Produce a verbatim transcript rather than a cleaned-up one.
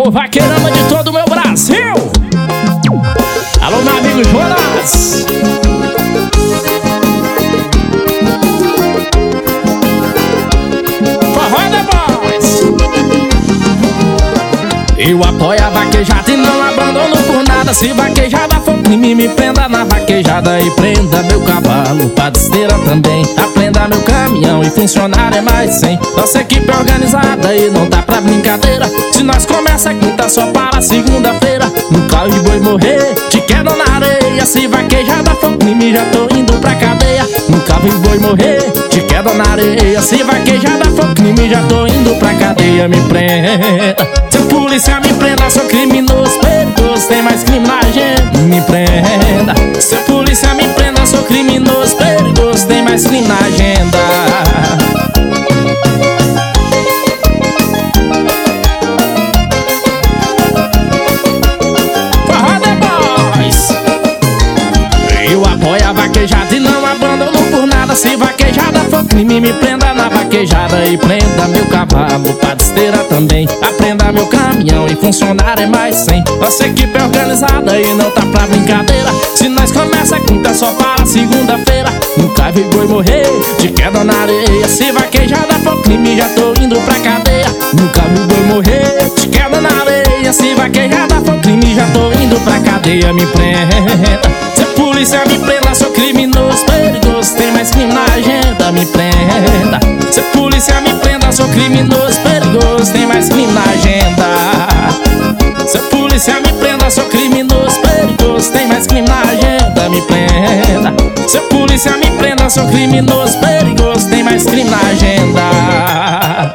Alô, vaqueirama de todo o meu Brasil. Alô, meu amigo Jonas. Forró The Boys. Eu apoio a vaquejada e não abandono por nada. Se vaquejada for crime, me prenda na vaquejada e prenda meu cavalo, padeira também. Aprenda meu caminhão e funcionário é mais cem. Nossa equipe é organizada e não dá pra brincadeira. Se nós começa a quinta só para segunda-feira. No carro de boi morrer, te quero na areia. Se vaquejada for crime, já tô indo pra cadeia. No carro de boi morrer, te quero na areia. Se vaquejada for crime, já tô indo pra cadeia. Me prenda, se a polícia me prenda, sou criminoso perigoso, tem mais crime na agenda. Me prenda, se a polícia me prenda, sou criminoso perigoso, tem mais crime na agenda. Forró The Boys. Eu apoio a vaquejada e não abandono por nada. Se vaquejada for crime, me prenda na vaquejada e prenda meu cavalo, padeira também. Aprenda meu caminhão e funcionário é mais cem. Nossa equipe é organizada e não tá pra brincadeira. Se nós começa a quinta só para segunda-feira. Nunca vi boi morrer de queda na areia. Se vaquejada for crime, já tô indo pra cadeia. Nunca vi boi morrer de queda na areia. Se vaquejada for crime, já tô indo pra cadeia. Me prenda, se a polícia me prenda, sou criminoso perigoso, tem mais crime na agenda. Me prenda, se a polícia me prenda, sou criminoso perigoso, tem mais crime na agenda. Se a polícia me prenda, sou criminoso perigoso, tem mais crime na agenda. Me prenda, se a polícia me prenda, sou criminoso perigoso, tem mais crime na agenda.